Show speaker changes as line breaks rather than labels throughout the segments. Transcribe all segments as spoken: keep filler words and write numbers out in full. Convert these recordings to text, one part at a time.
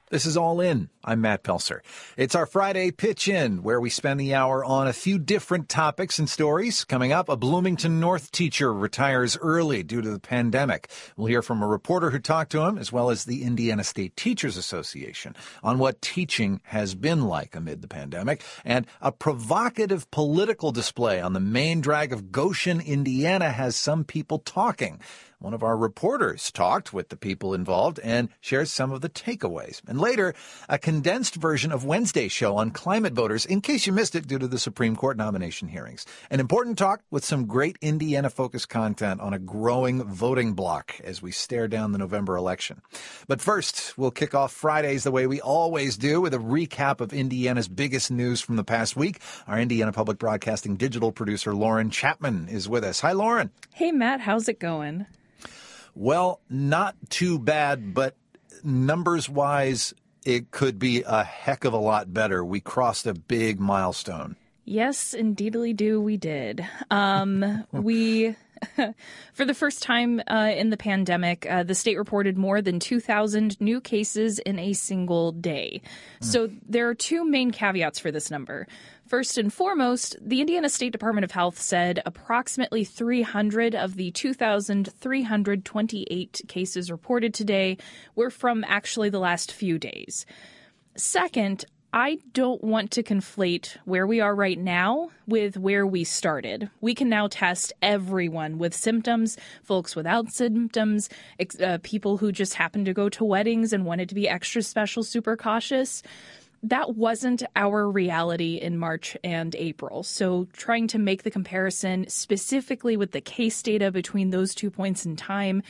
This is All In. I'm Matt Pelser. It's our Friday Pitch In, where we spend the hour on a few different topics and stories. Coming up, a Bloomington North teacher retires early due to the pandemic. We'll hear from a reporter who talked to him, as well as the Indiana State Teachers Association, on what teaching has been like amid the pandemic, and a provocative political display on the main drag of Goshen, Indiana, has some people talking. One of our reporters talked with the people involved and shares some of the takeaways. And later, a condensed version of Wednesday's show on climate voters, in case you missed it due to the Supreme Court nomination hearings. An important talk with some great Indiana-focused content on a growing voting bloc as we stare down the November election. But first, we'll kick off Fridays the way we always do, with a recap of Indiana's biggest news from the past week. Our Indiana Public Broadcasting digital producer, Lauren Chapman, is with us. Hi, Lauren.
Hey, Matt. How's it going?
Well, not too bad, but numbers-wise, it could be a heck of a lot better. We crossed a big milestone.
Yes, indeedly do we did. Um, we, for the first time uh, in the pandemic, uh, the state reported more than two thousand new cases in a single day. Mm. So there are two main caveats for this number. First and foremost, the Indiana State Department of Health said approximately three hundred of the two thousand three hundred twenty-eight cases reported today were from actually the last few days. Second, I don't want to conflate where we are right now with where we started. We can now test everyone with symptoms, folks without symptoms, uh, people who just happened to go to weddings and wanted to be extra special, super cautious. That wasn't our reality in March and April. So trying to make the comparison specifically with the case data between those two points in time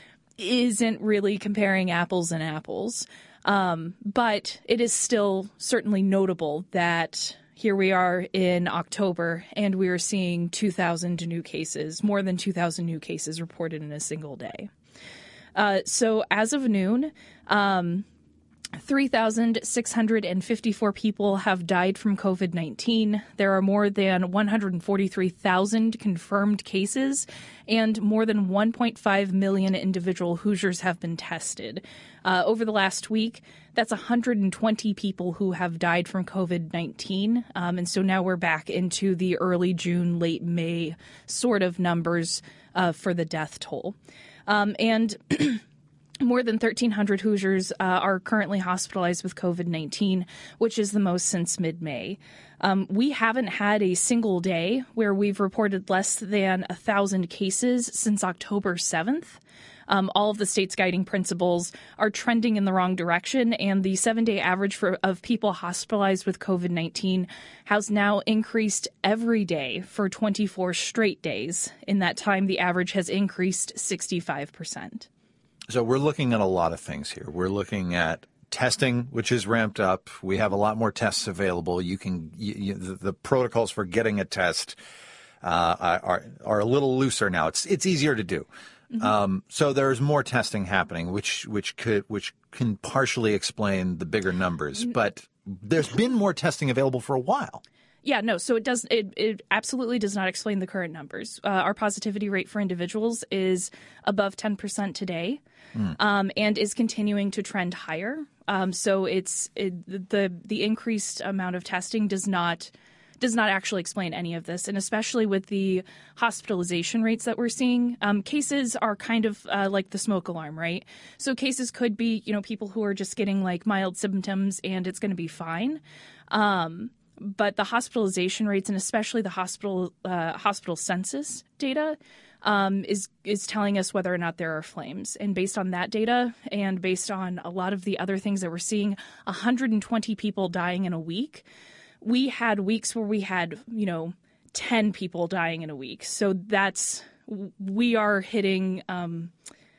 isn't really comparing apples and apples. Um, but it is still certainly notable that here we are in October and we are seeing two thousand new cases, more than two thousand new cases reported in a single day. Uh, so as of noon, um, three thousand six hundred fifty-four people have died from COVID nineteen. There are more than one hundred forty-three thousand confirmed cases, and more than one point five million individual Hoosiers have been tested. Uh, over the last week, that's one hundred twenty people who have died from COVID nineteen. Um, and so now we're back into the early June, late May sort of numbers uh, for the death toll. Um, and More than thirteen hundred Hoosiers uh, are currently hospitalized with COVID nineteen, which is the most since mid-May. Um, we haven't had a single day where we've reported less than one thousand cases since October seventh. Um, all of the state's guiding principles are trending in the wrong direction, and the seven-day average for, of people hospitalized with COVID nineteen has now increased every day for twenty-four straight days. In that time, the average has increased sixty-five percent.
So we're looking at a lot of things here. We're looking at testing, which is ramped up. We have a lot more tests available. You can you, you, the, the protocols for getting a test uh, are are a little looser now. It's it's easier to do. Mm-hmm. Um, so there's more testing happening, which which could which can partially explain the bigger numbers. But there's been more testing available for a while.
Yeah, no, so it does. It, it absolutely does not explain the current numbers. Uh, our positivity rate for individuals is above ten percent today, mm. um, and is continuing to trend higher. Um, so it's it, the the increased amount of testing does not does not actually explain any of this, and especially with the hospitalization rates that we're seeing, um, cases are kind of uh, like the smoke alarm, right? So cases could be, you know, people who are just getting like mild symptoms, and it's going to be fine. Um, But the hospitalization rates, and especially the hospital uh, hospital census data, um, is is telling us whether or not there are flames. And based on that data, and based on a lot of the other things that we're seeing, one hundred twenty people dying in a week. We had weeks where we had, you know, ten people dying in a week. So that's we are hitting um,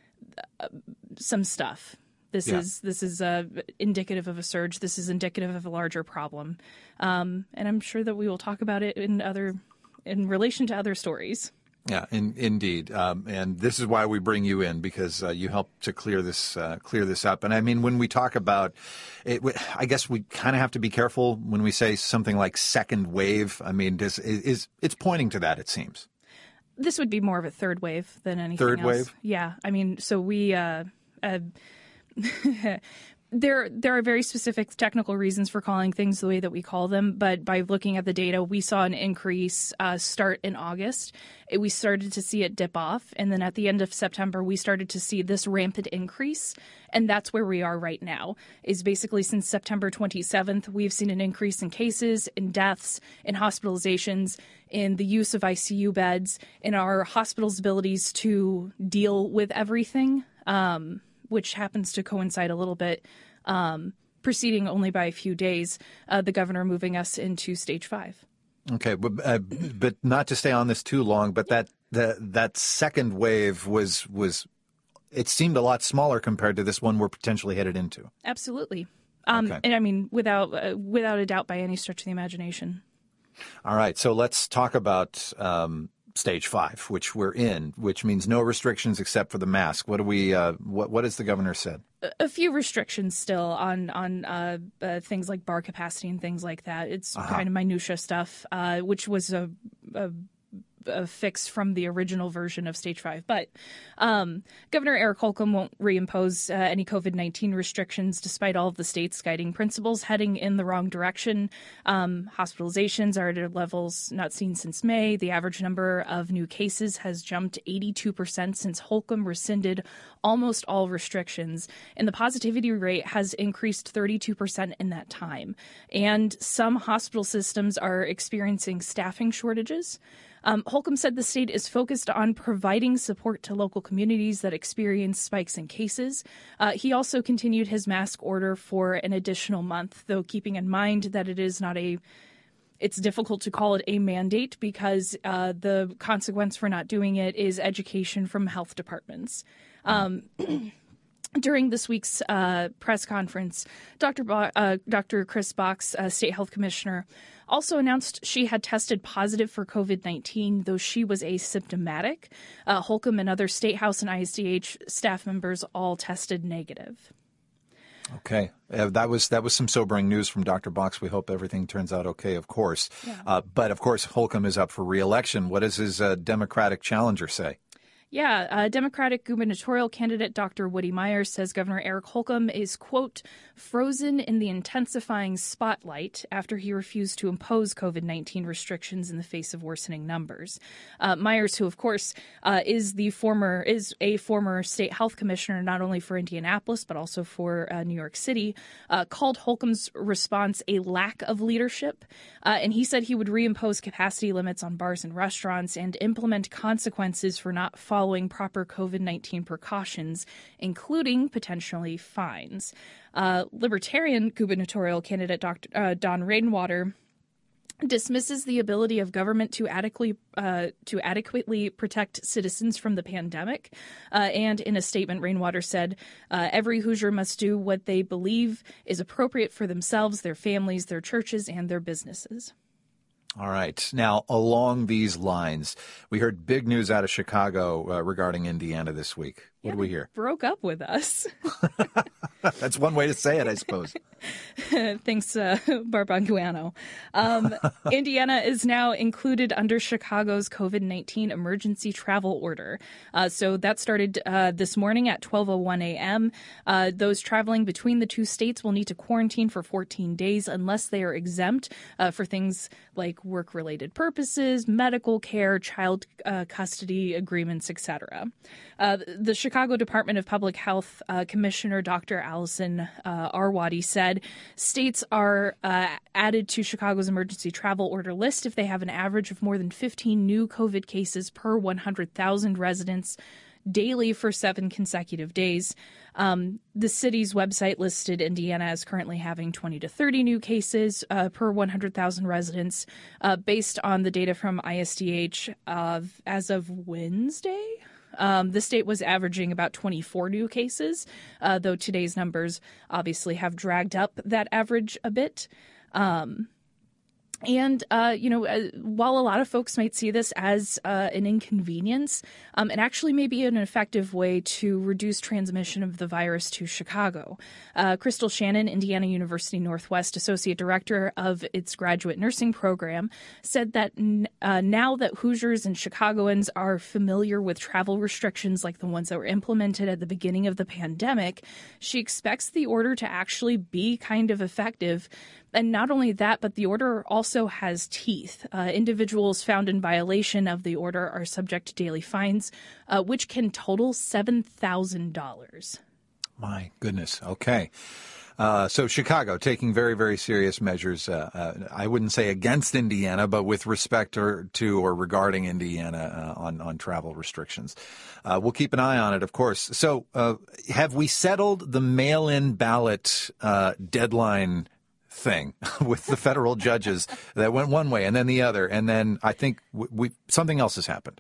some stuff. This yeah. is this is uh, indicative of a surge. This is indicative of a larger problem, um, and I'm sure that we will talk about it in other in relation to other stories.
Yeah, in, indeed, um, and this is why we bring you in, because uh, you help to clear this uh, clear this up. And I mean, when we talk about it, I guess we kind of have to be careful when we say something like second wave. I mean, does, is it's pointing to that? It seems
this would be more of a third wave than anything
third
else.
Third wave,
yeah. I mean, so we. Uh, uh, There there are very specific technical reasons for calling things the way that we call them, but by looking at the data, we saw an increase uh, start in August. It, we started to see it dip off, and then at the end of September, we started to see this rampant increase, and that's where we are right now, is basically since September twenty-seventh, we've seen an increase in cases, in deaths, in hospitalizations, in the use of I C U beds, in our hospitals' abilities to deal with everything. Um which happens to coincide a little bit, um, preceding only by a few days, uh, the governor moving us into stage five.
Okay, but, uh, but not to stay on this too long, but that the, that second wave was, was, it seemed a lot smaller compared to this one we're potentially headed into.
Absolutely. Um,
okay.
And I mean, without uh, without a doubt by any stretch of the imagination.
All right, so let's talk about um, stage five, which we're in, which means no restrictions except for the mask. What do we? Uh, what what has the governor said?
A few restrictions still on on uh, uh, things like bar capacity and things like that. It's uh-huh. kind of minutia stuff, uh, which was a, a a fix from the original version of stage five. But um, Governor Eric Holcomb won't reimpose uh, any COVID nineteen restrictions, despite all of the state's guiding principles heading in the wrong direction. Um, hospitalizations are at levels not seen since May. The average number of new cases has jumped eighty-two percent since Holcomb rescinded almost all restrictions. And the positivity rate has increased thirty-two percent in that time. And some hospital systems are experiencing staffing shortages. Um, Holcomb said the state is focused on providing support to local communities that experience spikes in cases. Uh, he also continued his mask order for an additional month, though keeping in mind that it is not a it's difficult to call it a mandate because uh, the consequence for not doing it is education from health departments. Um, During this week's uh, press conference, Doctor Bo- uh, Doctor Chris Box, uh, State Health Commissioner, also announced she had tested positive for COVID nineteen, though she was asymptomatic. Uh, Holcomb and other State House and I S D H staff members all tested negative.
Okay, uh, that was that was some sobering news from Doctor Box. We hope everything turns out okay, of course. Yeah. Uh, but, of course, Holcomb is up for re-election. What does his uh, Democratic challenger say?
Yeah, uh, Democratic gubernatorial candidate Doctor Woody Myers says Governor Eric Holcomb is, quote, frozen in the intensifying spotlight after he refused to impose COVID nineteen restrictions in the face of worsening numbers. Uh, Myers, who, of course, uh, is the former is a former state health commissioner, not only for Indianapolis, but also for uh, New York City, uh, called Holcomb's response a lack of leadership. Uh, and he said he would reimpose capacity limits on bars and restaurants and implement consequences for not following following proper COVID nineteen precautions, including potentially fines. Uh, Libertarian gubernatorial candidate Doctor Uh, Don Rainwater dismisses the ability of government to adequately uh, to adequately protect citizens from the pandemic. Uh, and in a statement, Rainwater said, uh, every Hoosier must do what they believe is appropriate for themselves, their families, their churches, and their businesses.
All right. Now, along these lines, we heard big news out of Chicago uh, regarding Indiana this week. What
yeah,
did we hear?
Broke up with us.
That's one way to say it, I suppose.
Thanks, uh, Barbanguano. Um, Indiana is now included under Chicago's COVID nineteen emergency travel order. Uh, so that started uh, this morning at twelve oh one a.m. Uh, those traveling between the two states will need to quarantine for fourteen days unless they are exempt uh, for things like work-related purposes, medical care, child uh, custody agreements, et cetera. Uh, the Chicago Department of Public Health uh, Commissioner Doctor Allison uh, Arwady said states are uh, added to Chicago's emergency travel order list if they have an average of more than fifteen new COVID cases per one hundred thousand residents daily for seven consecutive days. Um, the city's website listed Indiana as currently having twenty to thirty new cases uh, per one hundred thousand residents uh, based on the data from I S D H uh, as of Wednesday. Um, the state was averaging about twenty-four new cases, uh, though today's numbers obviously have dragged up that average a bit. Um, And, uh, you know, uh, while a lot of folks might see this as uh, an inconvenience, um, it actually may be an effective way to reduce transmission of the virus to Chicago. Uh, Crystal Shannon, Indiana University Northwest Associate Director of its graduate nursing program, said that n- uh, now that Hoosiers and Chicagoans are familiar with travel restrictions like the ones that were implemented at the beginning of the pandemic, she expects the order to actually be kind of effective. And not only that, but the order also has teeth. Uh, individuals found in violation of the order are subject to daily fines, uh, which can total seven thousand dollars.
My goodness. Okay. Uh, so Chicago taking very, very serious measures, uh, uh, I wouldn't say against Indiana, but with respect or, to or regarding Indiana uh, on, on travel restrictions. Uh, we'll keep an eye on it, of course. So uh, have we settled the mail-in ballot uh, deadline thing with the federal judges that went one way and then the other, and then I think we, we something else has happened?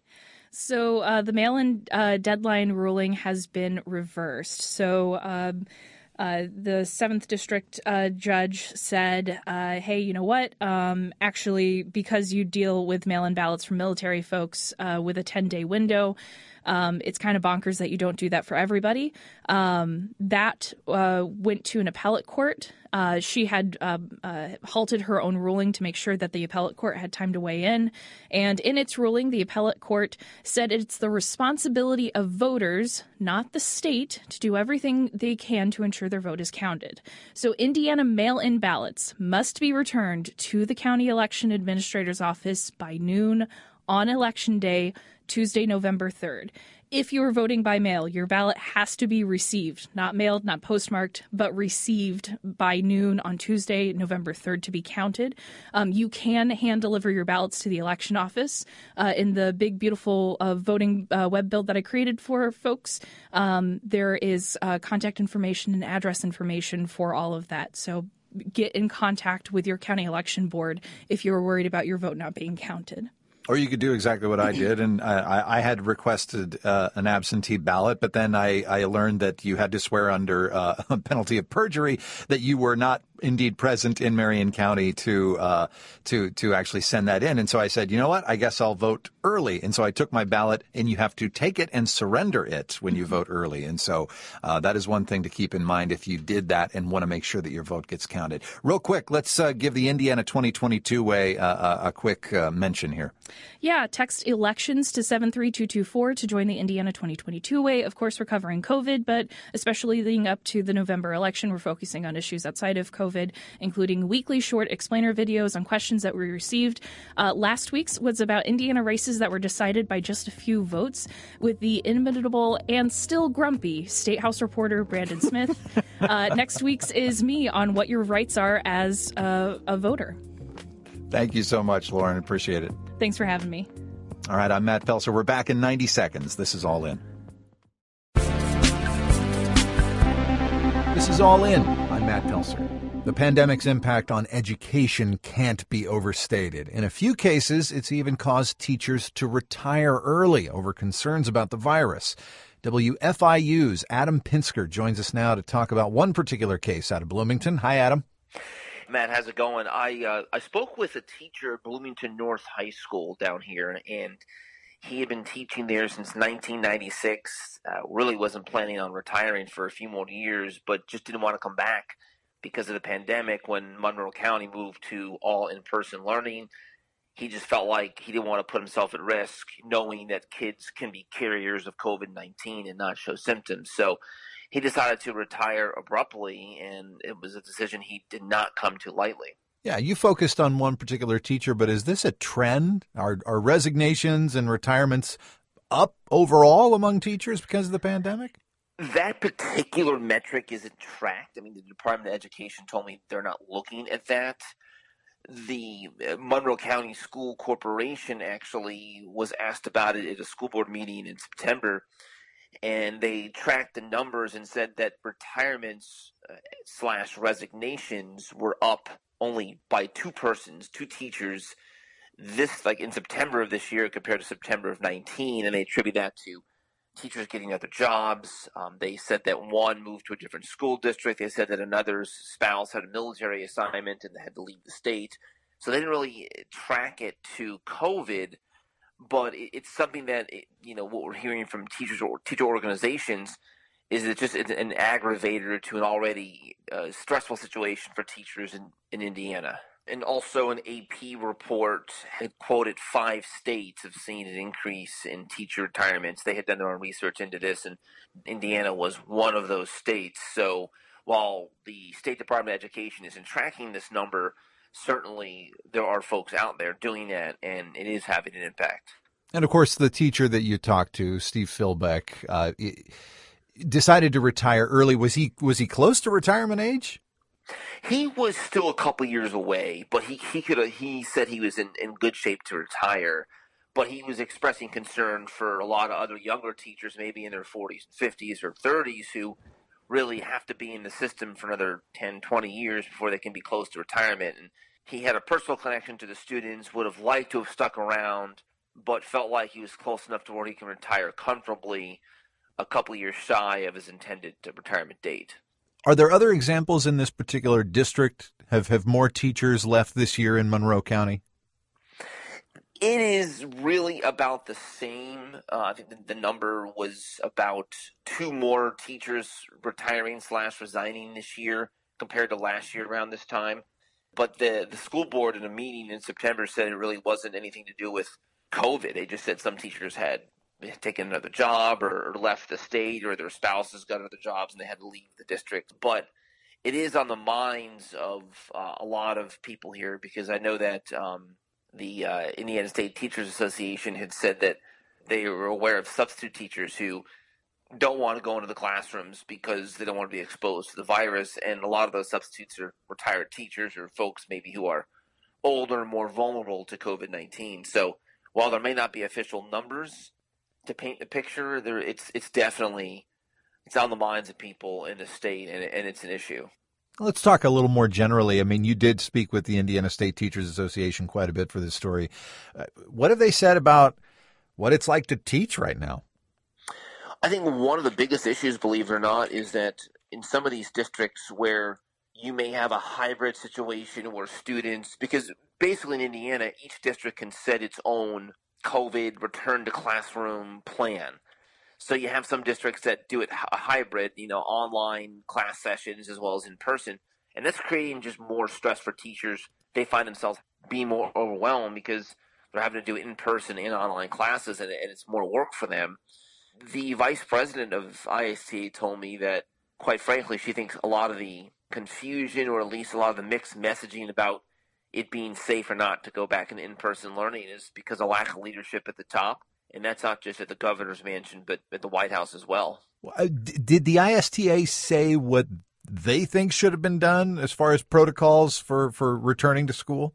So uh, the mail-in uh, deadline ruling has been reversed. So um, uh, the seventh District uh, judge said, uh, hey, you know what? Um, actually, because you deal with mail-in ballots from military folks uh, with a ten-day window, Um, it's kind of bonkers that you don't do that for everybody. Um, that uh, went to an appellate court. Uh, she had uh, uh, halted her own ruling to make sure that the appellate court had time to weigh in. And in its ruling, the appellate court said it's the responsibility of voters, not the state, to do everything they can to ensure their vote is counted. So Indiana mail-in ballots must be returned to the county election administrator's office by noon on Election Day, Tuesday, November third. If you are voting by mail, your ballot has to be received, not mailed, not postmarked, but received by noon on Tuesday, November third to be counted. Um, you can hand deliver your ballots to the election office uh, in the big, beautiful uh, voting uh, web build that I created for folks. Um, there is uh, contact information and address information for all of that. So get in contact with your county election board if you're worried about your vote not being counted.
Or you could do exactly what I did, and I, I had requested uh, an absentee ballot, but then I, I learned that you had to swear under uh, a penalty of perjury that you were not indeed present in Marion County to uh, to to actually send that in. And so I said, you know what, I guess I'll vote early. And so I took my ballot, and you have to take it and surrender it when you vote early. And so uh, that is one thing to keep in mind if you did that and want to make sure that your vote gets counted. Real quick, let's uh, give the Indiana twenty twenty-two way uh, a, a quick uh, mention here.
Yeah, text elections to seven three two two four to join the Indiana twenty twenty-two way. Of course, we're covering COVID, but especially leading up to the November election, we're focusing on issues outside of COVID, including weekly short explainer videos on questions that we received. Uh, last week's was about Indiana races that were decided by just a few votes with the inimitable and still grumpy State House reporter Brandon Smith. uh, next week's is me on what your rights are as a, a voter.
Thank you so much, Lauren. Appreciate it.
Thanks for having me.
All right, I'm Matt Pelser. We're back in ninety seconds. This is All In. This is All In. I'm Matt Pelser. The pandemic's impact on education can't be overstated. In a few cases, it's even caused teachers to retire early over concerns about the virus. W F I U's Adam Pinsker joins us now to talk about one particular case out of Bloomington. Hi, Adam.
Matt, how's it going? I uh, I spoke with a teacher at Bloomington North High School down here, and he had been teaching there since nineteen ninety-six. Uh, really wasn't planning on retiring for a few more years, but just didn't want to come back because of the pandemic when Monroe County moved to all in-person learning. He just felt like he didn't want to put himself at risk, knowing that kids can be carriers of COVID nineteen and not show symptoms. So he decided to retire abruptly, and it was a decision he did not come to lightly.
Yeah, you focused on one particular teacher, but is this a trend? Are, are resignations and retirements up overall among teachers because of the pandemic?
That particular metric isn't tracked. I mean, the Department of Education told me they're not looking at that. The Monroe County School Corporation actually was asked about it at a school board meeting in September, and they tracked the numbers and said that retirements uh, slash resignations were up only by two persons, two teachers, this like in September of this year compared to September of nineteen, and they attribute that to teachers getting other jobs. Um, they said that one moved to a different school district. They said that another's spouse had a military assignment and they had to leave the state. So they didn't really track it to COVID, but it's something that, you know, what we're hearing from teachers or teacher organizations is it just an aggravator to an already uh, stressful situation for teachers in, in Indiana. And also an A P report had quoted five states have seen an increase in teacher retirements. They had done their own research into this, and Indiana was one of those states. So while the State Department of Education isn't tracking this number, certainly there are folks out there doing that, and it is having an impact.
And, of course, the teacher that you talked to, Steve Philbeck, uh, decided to retire early. Was he was he close to retirement age?
He was still a couple years away, but he he could he said he was in, in good shape to retire. But he was expressing concern for a lot of other younger teachers, maybe in their forties and fifties or thirties, who really have to be in the system for another ten, twenty years before they can be close to retirement. And he had a personal connection to the students, would have liked to have stuck around, but felt like he was close enough to where he can retire comfortably a couple years shy of his intended retirement date.
Are there other examples in this particular district? Have have more teachers left this year in Monroe County?
It is really about the same. Uh, I think the, the number was about two more teachers retiring slash resigning this year compared to last year around this time. But the, the school board in a meeting in September said it really wasn't anything to do with COVID. They just said some teachers had taken another job or, or left the state, or their spouses got other jobs and they had to leave the district. But it is on the minds of uh, a lot of people here, because I know that um, the uh, Indiana State Teachers Association had said that they were aware of substitute teachers who don't want to go into the classrooms because they don't want to be exposed to the virus. And a lot of those substitutes are retired teachers or folks maybe who are older and more vulnerable to COVID nineteen. So while there may not be official numbers to paint the picture, there it's it's definitely it's on the minds of people in the state, and, and it's an issue.
Let's talk a little more generally. I mean, you did speak with the Indiana State Teachers Association quite a bit for this story. Uh, what have they said about what it's like to teach right now?
I think one of the biggest issues, believe it or not, is that in some of these districts where you may have a hybrid situation where students, because basically in Indiana, each district can set its own COVID return to classroom plan. So you have some districts that do it a hybrid, you know, online class sessions as well as in person. And that's creating just more stress for teachers. They find themselves being more overwhelmed because they're having to do it in person and online classes, and, and it's more work for them. The vice president of I S T A told me that, quite frankly, she thinks a lot of the confusion, or at least a lot of the mixed messaging about it being safe or not to go back into in-person learning, is because of lack of leadership at the top. And that's not just at the governor's mansion, but at the White House as well.
Did the I S T A say what they think should have been done as far as protocols for, for returning to school?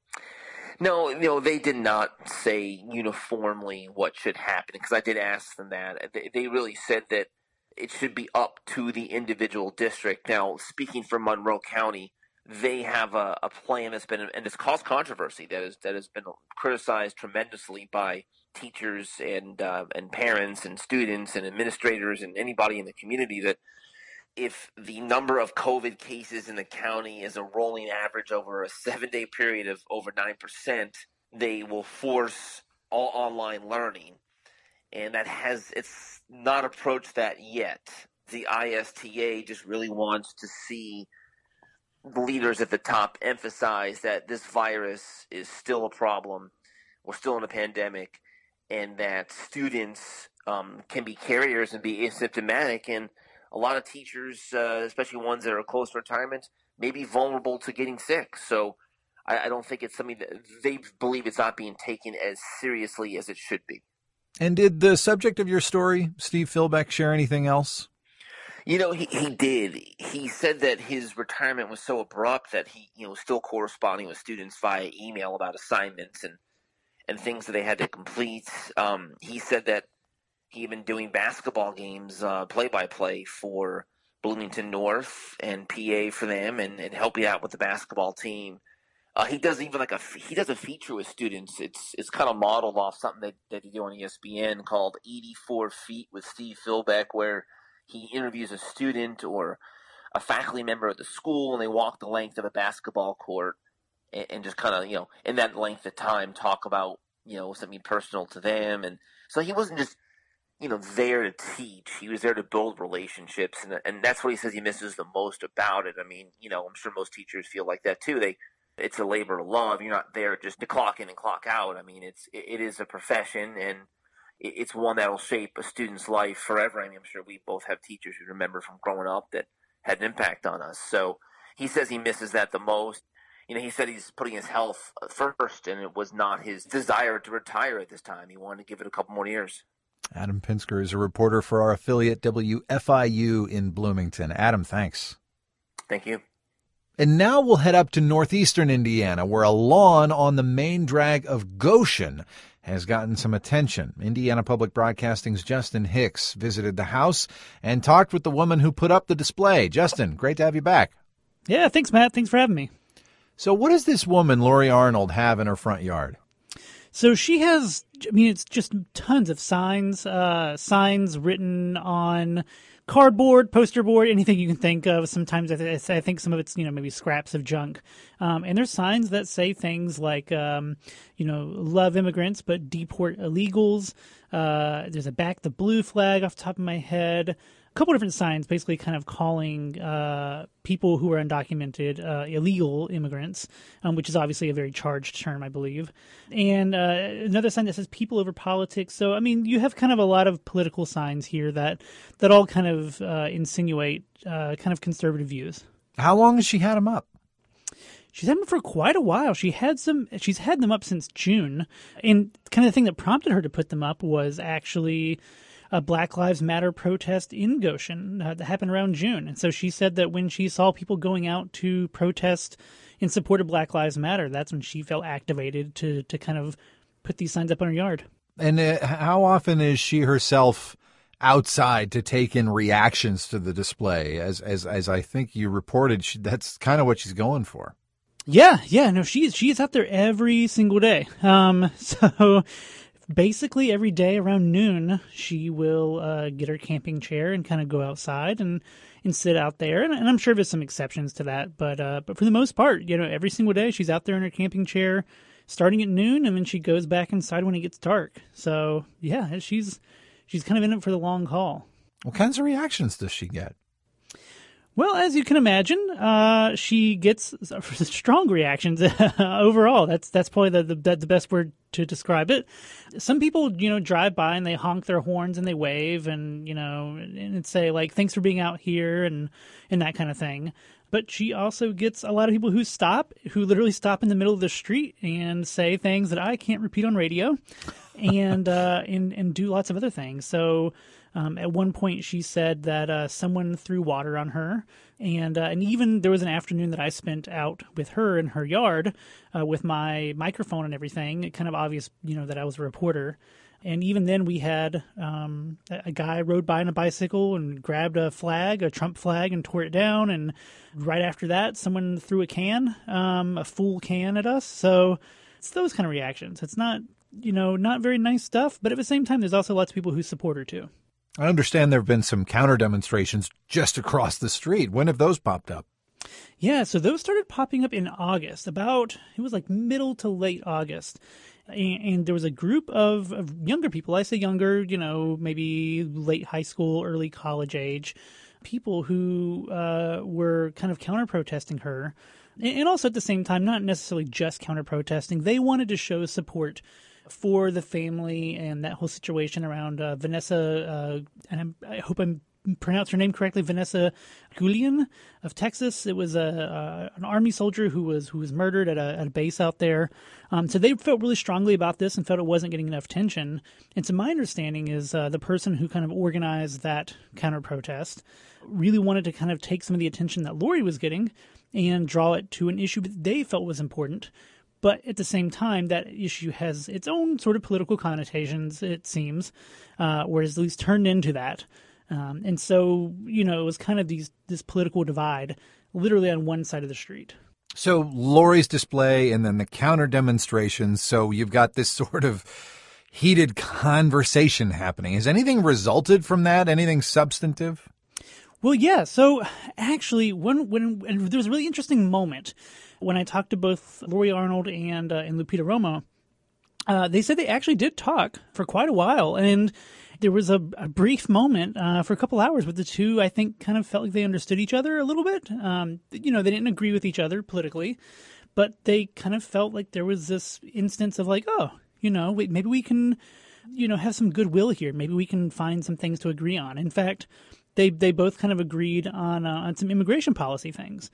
No, you know, they did not say uniformly what should happen, because I did ask them that. They, they really said that it should be up to the individual district. Now, speaking for Monroe County, they have a, a plan that's been, and it's caused controversy, that is that has been criticized tremendously by teachers and uh, and parents and students and administrators and anybody in the community, that if the number of COVID cases in the county is a rolling average over a seven-day period of over nine percent, they will force all online learning. And that has, it's not approached that yet. The I S T A just really wants to see the leaders at the top emphasize that this virus is still a problem. We're still in a pandemic, and that students um, can be carriers and be asymptomatic. And a lot of teachers, uh, especially ones that are close to retirement, may be vulnerable to getting sick. So I, I don't think it's something that they believe it's not being taken as seriously as it should be.
And did the subject of your story, Steve Philbeck, share anything else?
You know, he, he did. He said that his retirement was so abrupt that he, you know, was still corresponding with students via email about assignments and, and things that they had to complete. Um, he said that he had been doing basketball games, uh, play-by-play for Bloomington North and P A for them, and, and helping out with the basketball team. Uh, he does even like a he does a feature with students. It's it's kind of modeled off something that, that he do on E S P N called eighty-four feet with Steve Philbeck, where he interviews a student or a faculty member at the school, and they walk the length of a basketball court and, and just kind of, you know, in that length of time, talk about, you know, something personal to them. And so he wasn't just, you know, there to teach. He was there to build relationships, and and that's what he says he misses the most about it. I mean, you know, I'm sure most teachers feel like that too. They, it's a labor of love. You're not there just to clock in and clock out. I mean, it's it, it is a profession, and it, it's one that will shape a student's life forever. I mean, I'm sure we both have teachers who remember from growing up that had an impact on us. So he says he misses that the most. You know, he said he's putting his health first, and it was not his desire to retire at this time. He wanted to give it a couple more years.
Adam Pinsker is a reporter for our affiliate W F I U in Bloomington. Adam, thanks.
Thank you.
And now we'll head up to northeastern Indiana, where a lawn on the main drag of Goshen has gotten some attention. Indiana Public Broadcasting's Justin Hicks visited the house and talked with the woman who put up the display. Justin, great to have you back.
Yeah, thanks, Matt. Thanks for having me.
So what does this woman, Lori Arnold, have in her front yard?
So she has, I mean, it's just tons of signs, uh, signs written on cardboard, poster board, anything you can think of. Sometimes I, th- I think some of it's, you know, maybe scraps of junk. Um, and there's signs that say things like, um, you know, love immigrants, but deport illegals. Uh, there's a back the blue flag off the top of my head. A couple different signs basically kind of calling uh, people who are undocumented uh, illegal immigrants, um, which is obviously a very charged term, I believe. And uh, another sign that says people over politics. So, I mean, you have kind of a lot of political signs here that, that all kind of uh, insinuate uh, kind of conservative views.
How long has she had them up?
She's had them for quite a while. She had some. She's had them up since June. And kind of the thing that prompted her to put them up was actually a Black Lives Matter protest in Goshen uh, that happened around June. And so she said that when she saw people going out to protest in support of Black Lives Matter, that's when she felt activated to to kind of put these signs up in her yard.
And uh, how often is she herself outside to take in reactions to the display? As as as I think you reported, she, that's kind of what she's going for.
Yeah, yeah, no, she's she's out there every single day. Um, so basically every day around noon, she will uh, get her camping chair and kind of go outside and, and sit out there. And, and I'm sure there's some exceptions to that, but uh, but for the most part, you know, every single day she's out there in her camping chair, starting at noon, and then she goes back inside when it gets dark. So yeah, she's she's kind of in it for the long haul.
What kinds of reactions does she get?
Well, as you can imagine, uh, she gets strong reactions overall. That's that's probably the, the the best word to describe it. Some people, you know, drive by and they honk their horns and they wave and, you know, and say like, "Thanks for being out here," and and that kind of thing. But she also gets a lot of people who stop, who literally stop in the middle of the street and say things that I can't repeat on radio, and uh, and and do lots of other things. So. Um, at one point, she said that uh, someone threw water on her, and uh, and even there was an afternoon that I spent out with her in her yard uh, with my microphone and everything. It kind of obvious, you know, that I was a reporter. And even then, we had um, a, a guy rode by on a bicycle and grabbed a flag, a Trump flag, and tore it down. And right after that, someone threw a can, um, a full can at us. So it's those kind of reactions. It's not, you know, not very nice stuff. But at the same time, there's also lots of people who support her too.
I understand there have been some counter demonstrations just across the street. When have those popped up?
Yeah, so those started popping up in August, about, it was like middle to late August. And, and there was a group of, of younger people, I say younger, you know, maybe late high school, early college age, people who uh, were kind of counter-protesting her. And, and also at the same time, not necessarily just counter-protesting, they wanted to show support for the family and that whole situation around uh, Vanessa, uh, and I'm, I hope I'm pronounced her name correctly, Vanessa Guillen of Texas. It was a, a an Army soldier who was who was murdered at a, at a base out there. Um, so they felt really strongly about this and felt it wasn't getting enough attention. And so my understanding is uh, the person who kind of organized that counter protest really wanted to kind of take some of the attention that Lori was getting and draw it to an issue that they felt was important. But at the same time, that issue has its own sort of political connotations, it seems, uh, or is at least turned into that. Um, and so, you know, it was kind of these this political divide literally on one side of the street.
So Lori's display and then the counter demonstrations. So you've got this sort of heated conversation happening. Has anything resulted from that? Anything substantive?
Well, yeah. So actually, when when and there was a really interesting moment when I talked to both Lori Arnold and uh, and Lupita Romo. Uh, they said they actually did talk for quite a while, and there was a, a brief moment uh, for a couple hours where the two, I think, kind of felt like they understood each other a little bit. Um, you know, they didn't agree with each other politically, but they kind of felt like there was this instance of like, oh, you know, wait, maybe we can, you know, have some goodwill here. Maybe we can find some things to agree on. In fact, they they both kind of agreed on uh, on some immigration policy things.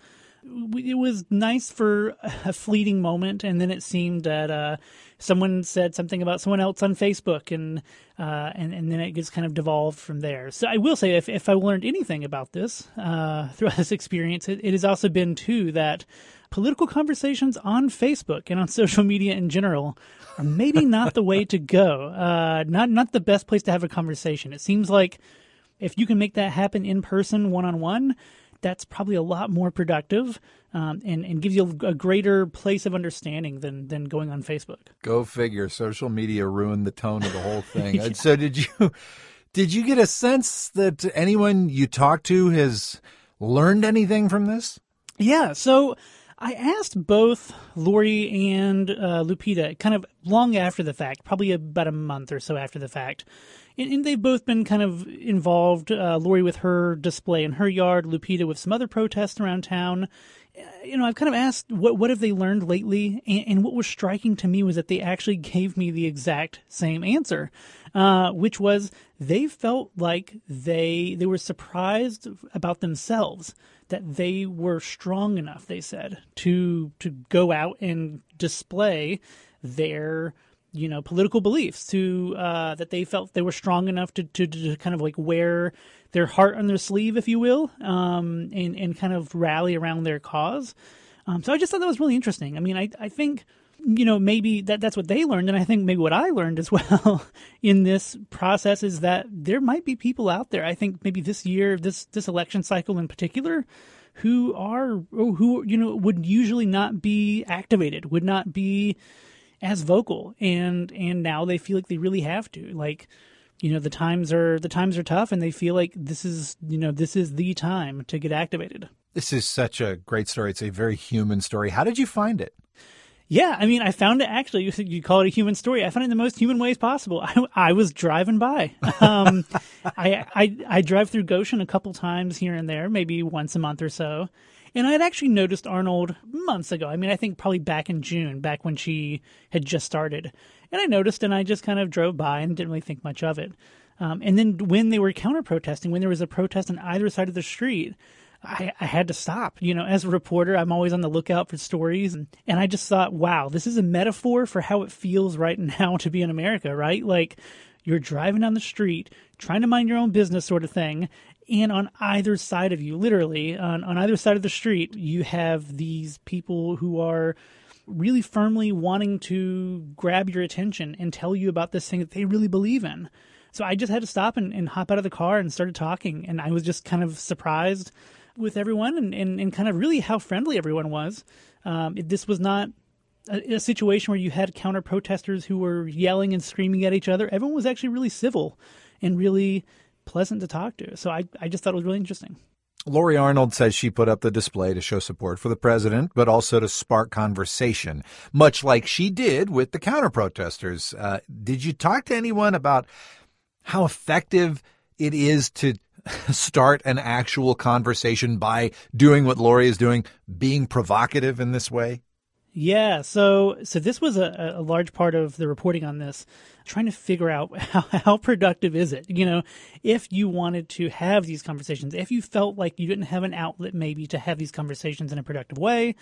It was nice for a fleeting moment, and then it seemed that uh, someone said something about someone else on Facebook, and uh, and and then it just kind of devolved from there. So I will say, if if I learned anything about this uh, throughout this experience, it, it has also been too that political conversations on Facebook and on social media in general are maybe not the way to go. Uh, not not the best place to have a conversation. It seems like if you can make that happen in person, one on one, that's probably a lot more productive um, and, and gives you a greater place of understanding than than going on Facebook.
Go figure. Social media ruined the tone of the whole thing. yeah. So did you did you get a sense that anyone you talked to has learned anything from this?
Yeah. So I asked both Lori and uh, Lupita kind of long after the fact, probably about a month or so after the fact. And, and they've both been kind of involved, uh, Lori with her display in her yard, Lupita with some other protests around town. You know, I've kind of asked, what what have they learned lately? And, and what was striking to me was that they actually gave me the exact same answer, uh, which was they felt like they they were surprised about themselves, that they were strong enough, they said, to to go out and display their you know, political beliefs, to uh, that they felt they were strong enough to, to, to kind of like wear their heart on their sleeve, if you will, um, and, and kind of rally around their cause. Um, so I just thought that was really interesting. I mean, I, I think, you know, maybe that that's what they learned. And I think maybe what I learned as well in this process is that there might be people out there, I think maybe this year, this, this election cycle in particular, who are, who, you know, would usually not be activated, would not be as vocal, and and now they feel like they really have to. Like, you know, the times are the times are tough, and they feel like this is you know this is the time to get activated.
This is such a great story. It's a very human story. How did you find it?
Yeah, I mean, I found it actually. You you call it a human story. I found it in the most human ways possible. I, I was driving by. Um, I, I I drive through Goshen a couple times here and there, maybe once a month or so. And I had actually noticed Arnold months ago. I mean, I think probably back in June, back when she had just started. And I noticed, and I just kind of drove by and didn't really think much of it. Um, and then when they were counter-protesting, when there was a protest on either side of the street, I, I had to stop. You know, as a reporter, I'm always on the lookout for stories. And, and I just thought, wow, this is a metaphor for how it feels right now to be in America, right? Like, you're driving down the street, trying to mind your own business sort of thing. And on either side of you, literally, on, on either side of the street, you have these people who are really firmly wanting to grab your attention and tell you about this thing that they really believe in. So I just had to stop and, and hop out of the car and started talking. And I was just kind of surprised with everyone and, and, and kind of really how friendly everyone was. Um, it, this was not a, a situation where you had counter-protesters who were yelling and screaming at each other. Everyone was actually really civil and really pleasant to talk to. So I, I just thought it was really interesting.
Lori Arnold says she put up the display to show support for the president, but also to spark conversation, much like she did with the counter-protesters. Uh, did you talk to anyone about how effective it is to start an actual conversation by doing what Lori is doing, being provocative in this way?
Yeah, so so this was a, a large part of the reporting on this, trying to figure out how, how productive is it? You know, if you wanted to have these conversations, if you felt like you didn't have an outlet maybe to have these conversations in a productive way,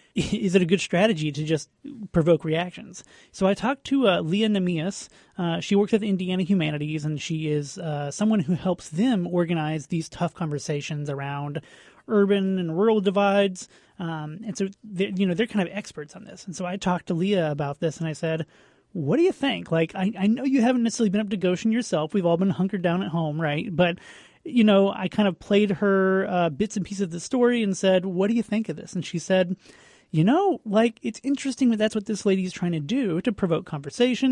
is it a good strategy to just provoke reactions? So I talked to uh, Leah Nemias. Uh, she works at the Indiana Humanities, and she is uh, someone who helps them organize these tough conversations around urban and rural divides. Um, and so, you know, they're kind of experts on this. And so I talked to Leah about this, and I said, what do you think? Like, I, I know you haven't necessarily been up to Goshen yourself. We've all been hunkered down at home, right? But, you know, I kind of played her uh, bits and pieces of the story and said, what do you think of this? And she said, you know, like, it's interesting that that's what this lady is trying to do, to provoke conversation.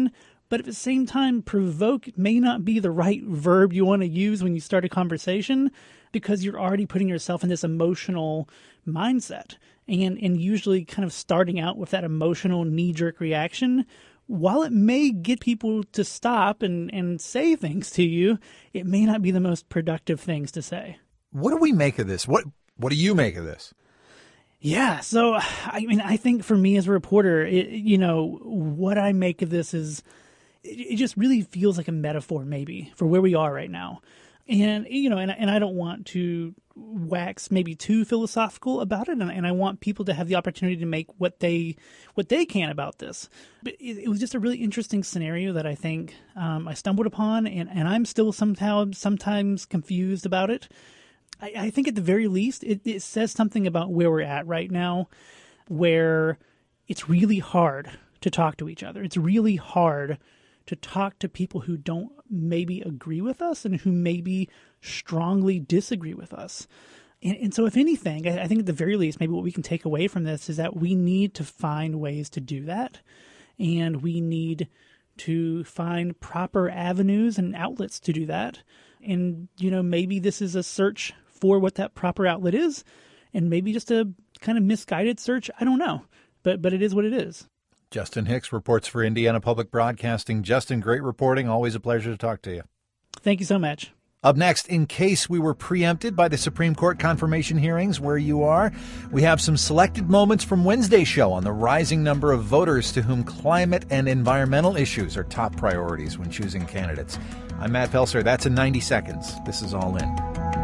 But at the same time, provoke may not be the right verb you want to use when you start a conversation, because you're already putting yourself in this emotional mindset. And, and usually kind of starting out with that emotional knee-jerk reaction, while it may get people to stop and, and say things to you, it may not be the most productive things to say.
What do we make of this? What What do you make of this?
Yeah, so, I mean, I think for me as a reporter, it, you know, what I make of this is, it, it just really feels like a metaphor maybe for where we are right now. And, you know, and, and I don't want to wax maybe too philosophical about it, and, and I want people to have the opportunity to make what they what they can about this. But it, it was just a really interesting scenario that I think um, I stumbled upon, and, and I'm still somehow sometimes confused about it. I, I think at the very least, it, it says something about where we're at right now, where it's really hard to talk to each other. It's really hard to talk to people who don't maybe agree with us and who maybe strongly disagree with us. And, and so if anything, I, I think at the very least, maybe what we can take away from this is that we need to find ways to do that. And we need to find proper avenues and outlets to do that. And, you know, maybe this is a search for what that proper outlet is, and maybe just a kind of misguided search. I don't know, but but it is what it is.
Justin Hicks reports for Indiana Public Broadcasting. Justin, great reporting. Always a pleasure to talk to you.
Thank you so much.
Up next, in case we were preempted by the Supreme Court confirmation hearings where you are, we have some selected moments from Wednesday's show on the rising number of voters to whom climate and environmental issues are top priorities when choosing candidates. I'm Matt Pelser. That's in ninety seconds. This is All In.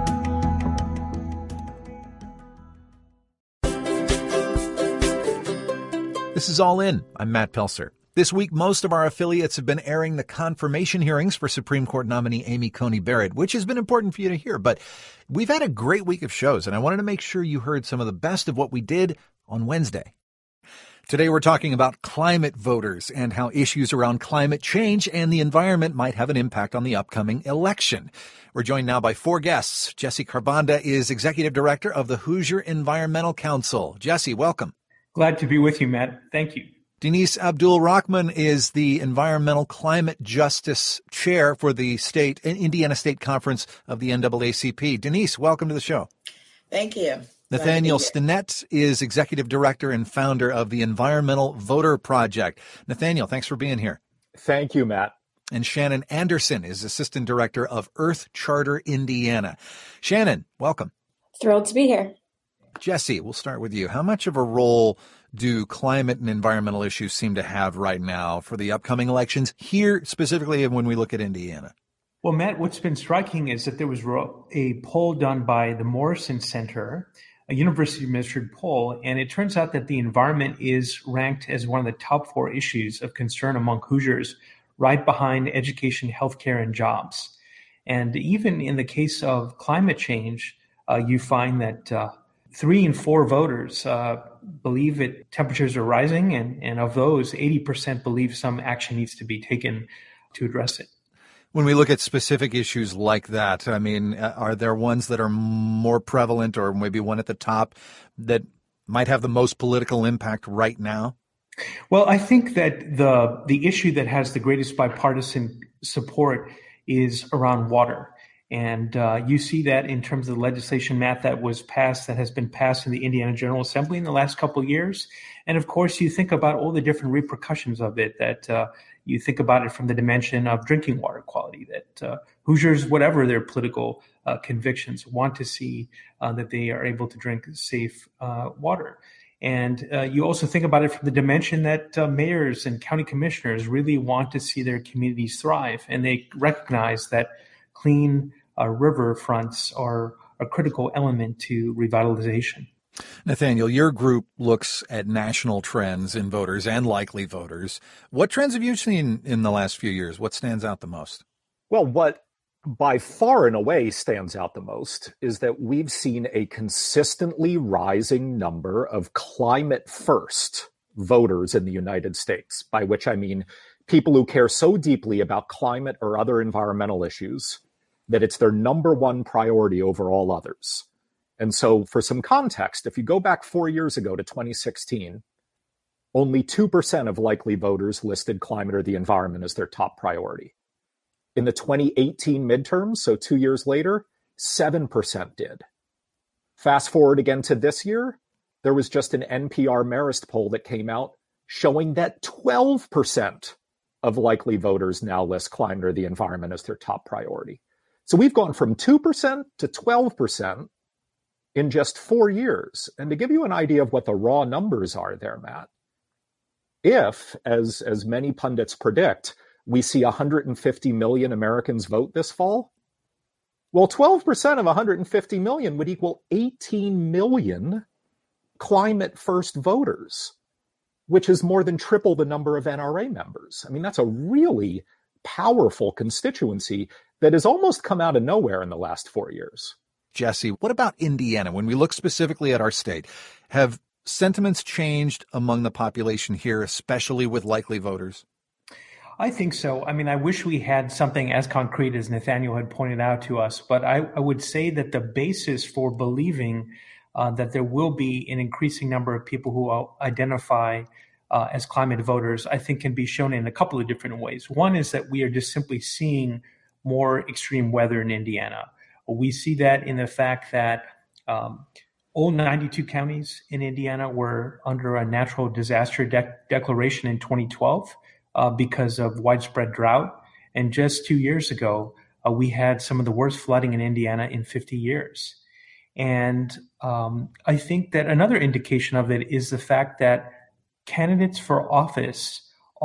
This is All In. I'm Matt Pelser. This week, most of our affiliates have been airing the confirmation hearings for Supreme Court nominee Amy Coney Barrett, which has been important for you to hear. But we've had a great week of shows, and I wanted to make sure you heard some of the best of what we did on Wednesday. Today, we're talking about climate voters and how issues around climate change and the environment might have an impact on the upcoming election. We're joined now by four guests. Jesse Carbonda is Executive Director of the Hoosier Environmental Council. Jesse, welcome.
Glad to be with you, Matt. Thank you.
Denise Abdul-Rahman is the Environmental Climate Justice Chair for the state Indiana State Conference of the N double A C P. Denise, welcome to the show.
Thank you.
Nathaniel Stinnett is Executive Director and founder of the Environmental Voter Project. Nathaniel, thanks for being here.
Thank you, Matt.
And Shannon Anderson is Assistant Director of Earth Charter Indiana. Shannon, welcome.
Thrilled to be here.
Jesse, we'll start with you. How much of a role do climate and environmental issues seem to have right now for the upcoming elections here, specifically when we look at Indiana?
Well, Matt, what's been striking is that there was a poll done by the Morrison Center, a university-administered poll, and it turns out that the environment is ranked as one of the top four issues of concern among Hoosiers, right behind education, healthcare, and jobs. And even in the case of climate change, uh, you find that uh, three in four voters uh, believe that temperatures are rising, and, and of those, eighty percent believe some action needs to be taken to address it.
When we look at specific issues like that, I mean, are there ones that are more prevalent or maybe one at the top that might have the most political impact right now?
Well, I think that the the issue that has the greatest bipartisan support is around water. And uh, you see that in terms of the legislation, Matt, that was passed, that has been passed in the Indiana General Assembly in the last couple of years. And of course, you think about all the different repercussions of it, that uh, you think about it from the dimension of drinking water quality, that uh, Hoosiers, whatever their political uh, convictions, want to see uh, that they are able to drink safe uh, water. And uh, you also think about it from the dimension that uh, mayors and county commissioners really want to see their communities thrive. And they recognize that clean uh, river fronts are a critical element to revitalization.
Nathaniel, your group looks at national trends in voters and likely voters. What trends have you seen in the last few years? What stands out the most?
Well, what by far and away stands out the most is that we've seen a consistently rising number of climate first voters in the United States, by which I mean people who care so deeply about climate or other environmental issues that it's their number one priority over all others. And so for some context, if you go back four years ago to twenty sixteen, only two percent of likely voters listed climate or the environment as their top priority. In the twenty eighteen midterms, so two years later, seven percent did. Fast forward again to this year, there was just an N P R Marist poll that came out showing that twelve percent of likely voters now list climate or the environment as their top priority. So we've gone from two percent to twelve percent in just four years. And to give you an idea of what the raw numbers are there, Matt, if, as, as many pundits predict, we see one hundred fifty million Americans vote this fall, well, twelve percent of one hundred fifty million would equal eighteen million climate first voters, which is more than triple the number of N R A members. I mean, that's a really powerful constituency that has almost come out of nowhere in the last four years.
Jesse, what about Indiana? When we look specifically at our state, have sentiments changed among the population here, especially with likely voters?
I think so. I mean, I wish we had something as concrete as Nathaniel had pointed out to us, but I, I would say that the basis for believing uh, that there will be an increasing number of people who identify uh, as climate voters, I think can be shown in a couple of different ways. One is that we are just simply seeing more extreme weather in Indiana. We see that in the fact that um, all ninety-two counties in Indiana were under a natural disaster de- declaration in twenty twelve uh, because of widespread drought. And just two years ago, uh, we had some of the worst flooding in Indiana in fifty years. And um, I think that another indication of it is the fact that candidates for office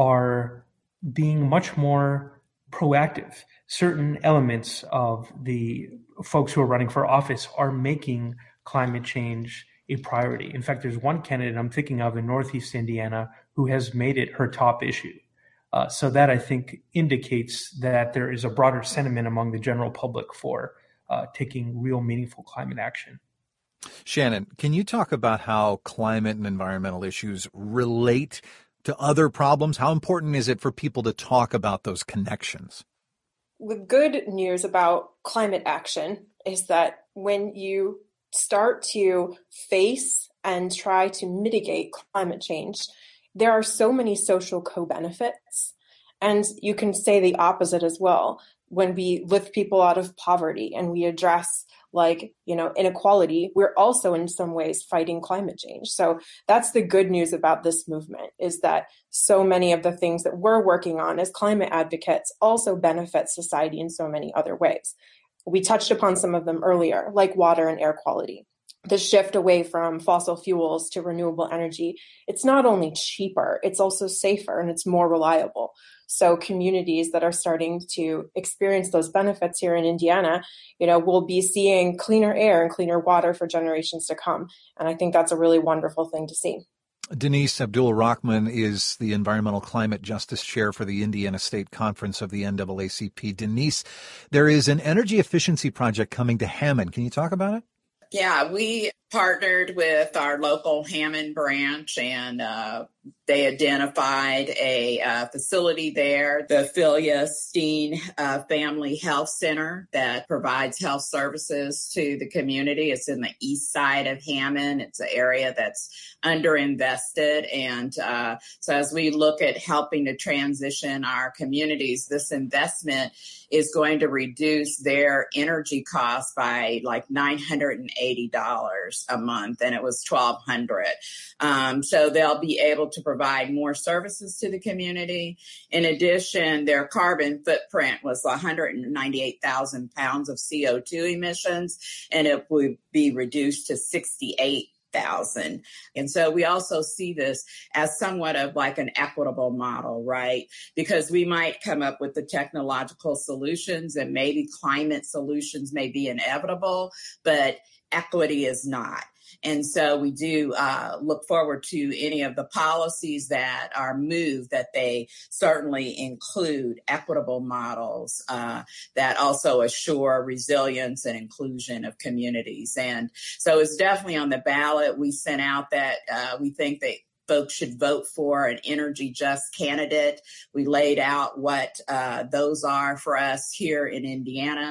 are being much more proactive. Certain elements of the folks who are running for office are making climate change a priority. In fact, there's one candidate I'm thinking of in Northeast Indiana who has made it her top issue. Uh, so that, I think, indicates that there is a broader sentiment among the general public for uh, taking real meaningful climate action.
Shannon, can you talk about how climate and environmental issues relate to other problems? How important is it for people to talk about those connections?
The good news about climate action is that when you start to face and try to mitigate climate change, there are so many social co-benefits. And you can say the opposite as well. When we lift people out of poverty and we address like, you know, inequality, we're also in some ways fighting climate change. So that's the good news about this movement, is that so many of the things that we're working on as climate advocates also benefit society in so many other ways. We touched upon some of them earlier, like water and air quality. The shift away from fossil fuels to renewable energy, it's not only cheaper, it's also safer and it's more reliable. So communities that are starting to experience those benefits here in Indiana, you know, will be seeing cleaner air and cleaner water for generations to come. And I think that's a really wonderful thing to see.
Denise Abdul-Rahman is the Environmental Climate Justice Chair for the Indiana State Conference of the N double A C P. Denise, there is an energy efficiency project coming to Hammond. Can you talk about it?
Yeah, we partnered with our local Hammond branch, and uh, they identified a uh, facility there, the Philia Steen uh, Family Health Center, that provides health services to the community. It's in the east side of Hammond. It's an area that's underinvested. And uh, so as we look at helping to transition our communities, this investment is going to reduce their energy costs by like nine hundred eighty dollars a month, and it was twelve hundred dollars. Um, so they'll be able to provide more services to the community. In addition, their carbon footprint was one hundred ninety-eight thousand pounds of C O two emissions, and it would be reduced to sixty-eight thousand. And so we also see this as somewhat of like an equitable model, right? Because we might come up with the technological solutions and maybe climate solutions may be inevitable, but equity is not. And so we do uh, look forward to any of the policies that are moved, that they certainly include equitable models uh, that also assure resilience and inclusion of communities. And so it's definitely on the ballot. We sent out that uh, we think that folks should vote for an energy just candidate. We laid out what uh, those are for us here in Indiana.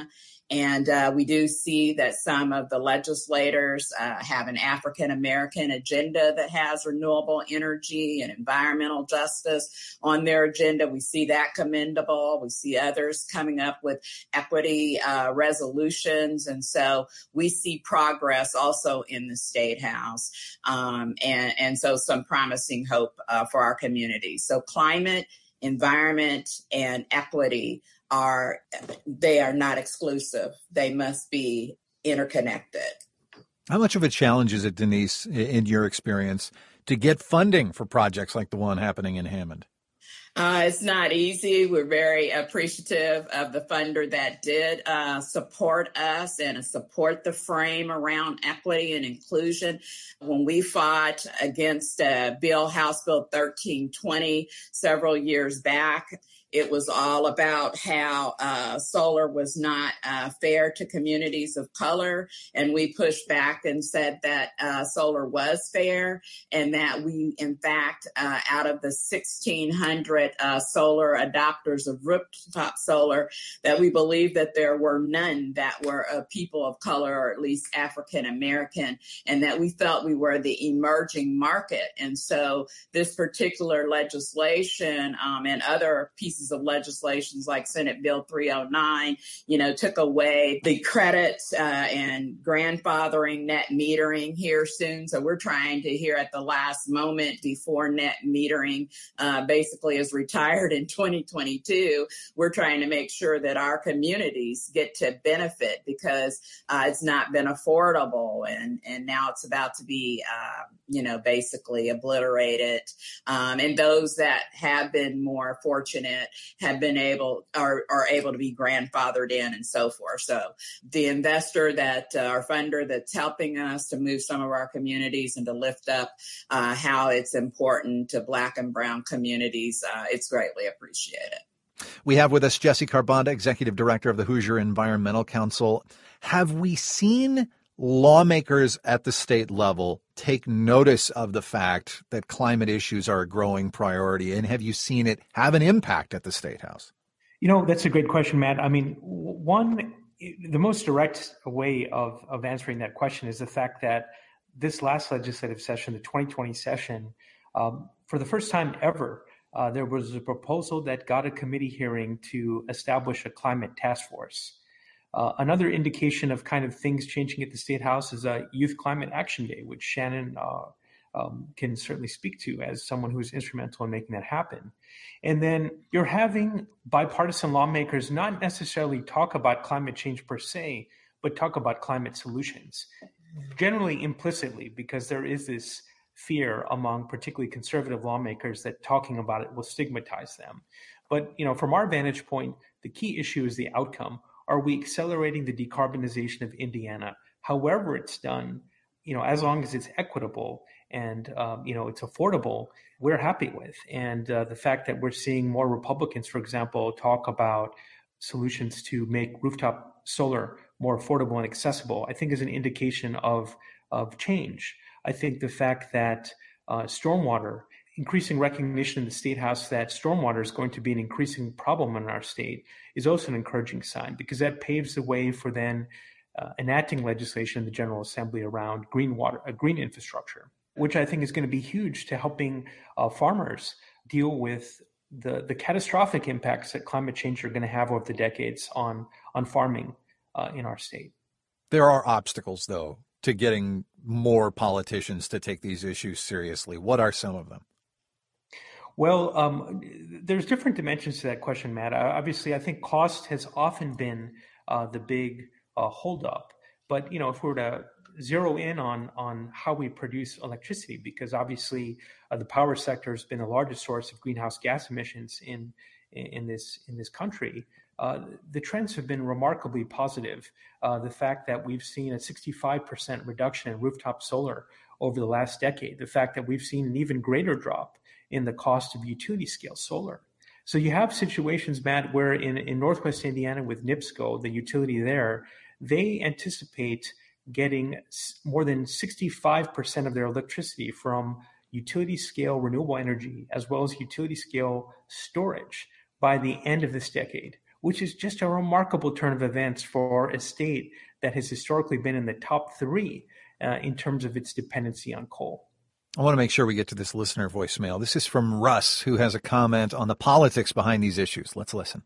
And uh, we do see that some of the legislators uh, have an African-American agenda that has renewable energy and environmental justice on their agenda. We see that commendable. We see others coming up with equity uh, resolutions. And so we see progress also in the State House. Um, and, and so some promising hope uh, for our community. So climate, environment, and equity are, they are not exclusive. They must be interconnected.
How much of a challenge is it, Denise, in your experience, to get funding for projects like the one happening in Hammond?
Uh, it's not easy. We're very appreciative of the funder that did uh, support us and support the frame around equity and inclusion. When we fought against uh, Bill, House Bill thirteen twenty several years back, it was all about how uh, solar was not uh, fair to communities of color. And we pushed back and said that uh, solar was fair, and that we, in fact, uh, out of the sixteen hundred uh, solar adopters of rooftop solar, that we believe that there were none that were uh, people of color, or at least African American, and that we felt we were the emerging market. And so this particular legislation um, and other pieces of legislations like Senate Bill three oh nine, you know, took away the credits uh, and grandfathering net metering here soon. So we're trying to hear at the last moment before net metering uh, basically is retired in twenty twenty-two. We're trying to make sure that our communities get to benefit because uh, it's not been affordable, and, and now it's about to be, uh, you know, basically obliterated. Um, and those that have been more fortunate have been able, are, are able to be grandfathered in and so forth. So the investor that, uh, our funder that's helping us to move some of our communities and to lift up uh, how it's important to Black and Brown communities, uh, it's greatly appreciated.
We have with us Jessie Carbonda, Executive Director of the Hoosier Environmental Council. Have we seen lawmakers at the state level take notice of the fact that climate issues are a growing priority? And have you seen it have an impact at the State House?
You know, that's a great question, Matt. I mean, one, the most direct way of, of answering that question is the fact that this last legislative session, the twenty twenty session, um, for the first time ever, uh, there was a proposal that got a committee hearing to establish a climate task force. Uh, another indication of kind of things changing at the State House is a Youth Climate Action Day, which Shannon uh, um, can certainly speak to as someone who's instrumental in making that happen. And then you're having bipartisan lawmakers not necessarily talk about climate change per se, but talk about climate solutions, generally implicitly, because there is this fear among particularly conservative lawmakers that talking about it will stigmatize them. But, you know, from our vantage point, the key issue is the outcome. Are we accelerating the decarbonization of Indiana? However it's done, you know, as long as it's equitable and, um, you know, it's affordable, we're happy with. And uh, the fact that we're seeing more Republicans, for example, talk about solutions to make rooftop solar more affordable and accessible, I think is an indication of, of change. I think the fact that uh, stormwater, increasing recognition in the State House that stormwater is going to be an increasing problem in our state is also an encouraging sign, because that paves the way for then uh, enacting legislation in the General Assembly around green water, uh, green infrastructure, which I think is going to be huge to helping uh, farmers deal with the, the catastrophic impacts that climate change are going to have over the decades on, on farming uh, in our state.
There are obstacles, though, to getting more politicians to take these issues seriously. What are some of them?
Well, um, there's different dimensions to that question, Matt. Uh, obviously, I think cost has often been uh, the big uh, holdup. But, you know, if we were to zero in on on how we produce electricity, because obviously uh, the power sector has been the largest source of greenhouse gas emissions in in this in this country, uh, the trends have been remarkably positive. Uh, the fact that we've seen a sixty-five percent reduction in rooftop solar over the last decade, the fact that we've seen an even greater drop in the cost of utility scale solar. So you have situations, Matt, where in, in Northwest Indiana with NIPSCO, the utility there, they anticipate getting more than sixty-five percent of their electricity from utility scale renewable energy, as well as utility scale storage by the end of this decade, which is just a remarkable turn of events for a state that has historically been in the top three uh, in terms of its dependency on coal.
I want to make sure we get to this listener voicemail. This is from Russ, who has a comment on the politics behind these issues. Let's listen.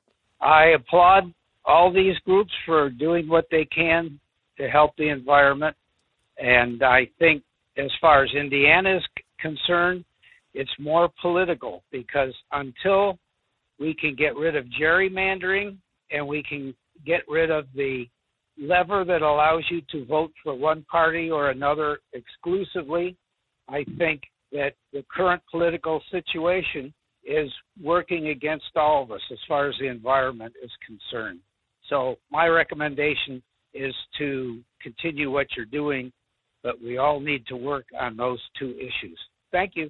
I applaud all these groups for doing what they can to help the environment. And I think as far as Indiana is concerned, it's more political, because until we can get rid of gerrymandering and we can get rid of the lever that allows you to vote for one party or another exclusively, I think that the current political situation is working against all of us as far as the environment is concerned. So my recommendation is to continue what you're doing, but we all need to work on those two issues. Thank you.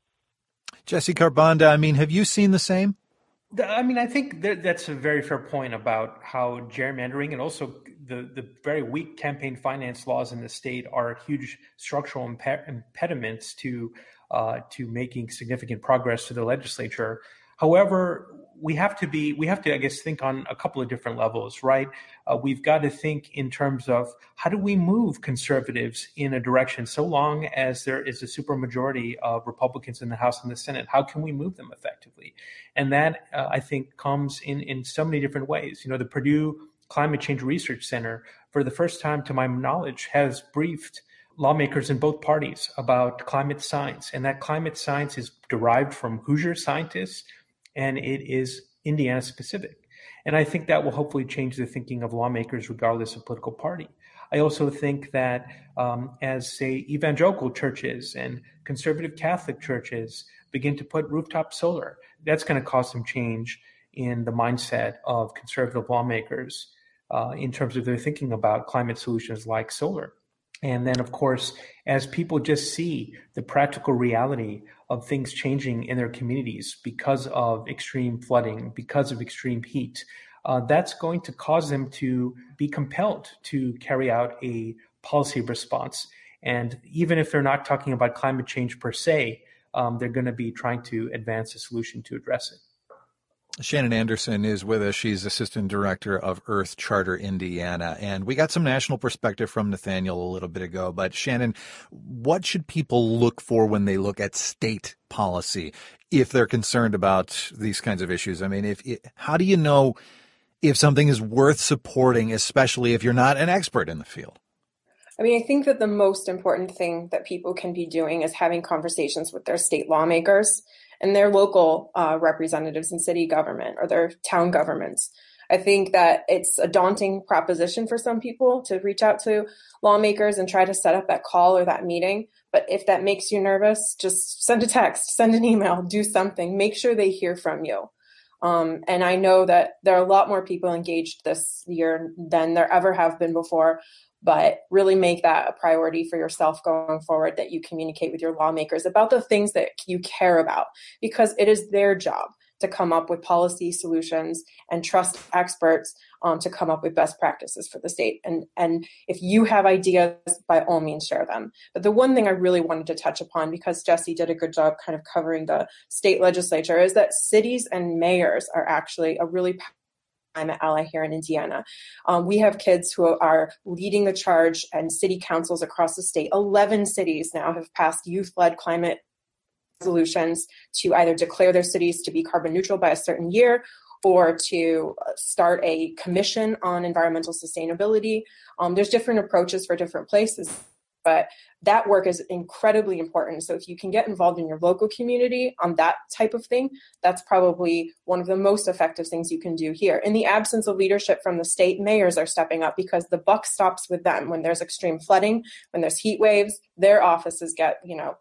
Jesse Carbonda, I mean, have you seen the same?
I mean, I think that that's a very fair point about how gerrymandering and also the, the very weak campaign finance laws in the state are huge structural imp- impediments to uh, to making significant progress to the legislature. However, we have to be, we have to, I guess, think on a couple of different levels, right? Uh, we've got to think in terms of how do we move conservatives in a direction so long as there is a supermajority of Republicans in the House and the Senate? How can we move them effectively? And that, uh, I think, comes in, in so many different ways. You know, the Purdue Climate Change Research Center, for the first time to my knowledge, has briefed lawmakers in both parties about climate science. And that climate science is derived from Hoosier scientists, and it is Indiana specific. And I think that will hopefully change the thinking of lawmakers regardless of political party. I also think that um, as, say, evangelical churches and conservative Catholic churches begin to put rooftop solar, that's going to cause some change in the mindset of conservative lawmakers uh, in terms of their thinking about climate solutions like solar. And then, of course, as people just see the practical reality of things changing in their communities because of extreme flooding, because of extreme heat, uh, that's going to cause them to be compelled to carry out a policy response. And even if they're not talking about climate change per se, um, they're going to be trying to advance a solution to address it.
Shannon Anderson is with us. She's Assistant Director of Earth Charter Indiana. And we got some national perspective from Nathaniel a little bit ago. But Shannon, what should people look for when they look at state policy if they're concerned about these kinds of issues? I mean, if how do you know if something is worth supporting, especially if you're not an expert in the field?
I mean, I think that the most important thing that people can be doing is having conversations with their state lawmakers and their local uh, representatives in city government or their town governments. I think that it's a daunting proposition for some people to reach out to lawmakers and try to set up that call or that meeting. But if that makes you nervous, just send a text, send an email, do something. Make sure they hear from you. Um, and I know that there are a lot more people engaged this year than there ever have been before. But really make that a priority for yourself going forward, that you communicate with your lawmakers about the things that you care about, because it is their job to come up with policy solutions and trust experts um, to come up with best practices for the state. And, and if you have ideas, by all means, share them. But the one thing I really wanted to touch upon, because Jesse did a good job kind of covering the state legislature, is that cities and mayors are actually a really climate ally here in Indiana. Um, we have kids who are leading the charge, and city councils across the state. eleven cities now have passed youth-led climate resolutions to either declare their cities to be carbon neutral by a certain year or to start a commission on environmental sustainability. Um, there's different approaches for different places, but that work is incredibly important. So if you can get involved in your local community on that type of thing, that's probably one of the most effective things you can do here. In the absence of leadership from the state, mayors are stepping up because the buck stops with them. When there's extreme flooding, when there's heat waves, their offices get, you know,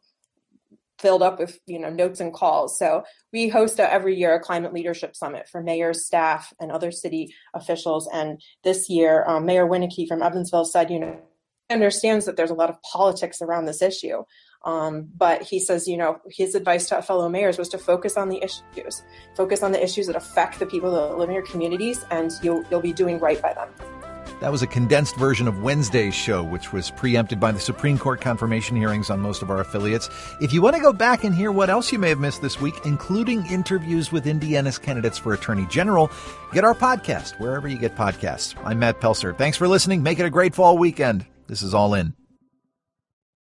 filled up with, you know, notes and calls. So we host a, every year a climate leadership summit for mayors, staff, and other city officials. And this year, um, Mayor Winicky from Evansville said, you know, understands that there's a lot of politics around this issue. Um, but he says, you know, his advice to fellow mayors was to focus on the issues, focus on the issues that affect the people that live in your communities, and you'll, you'll be doing right by them.
That was a condensed version of Wednesday's show, which was preempted by the Supreme Court confirmation hearings on most of our affiliates. If you want to go back and hear what else you may have missed this week, including interviews with Indiana's candidates for Attorney General, get our podcast wherever you get podcasts. I'm Matt Pelser. Thanks for listening. Make it a great fall weekend. This is All In.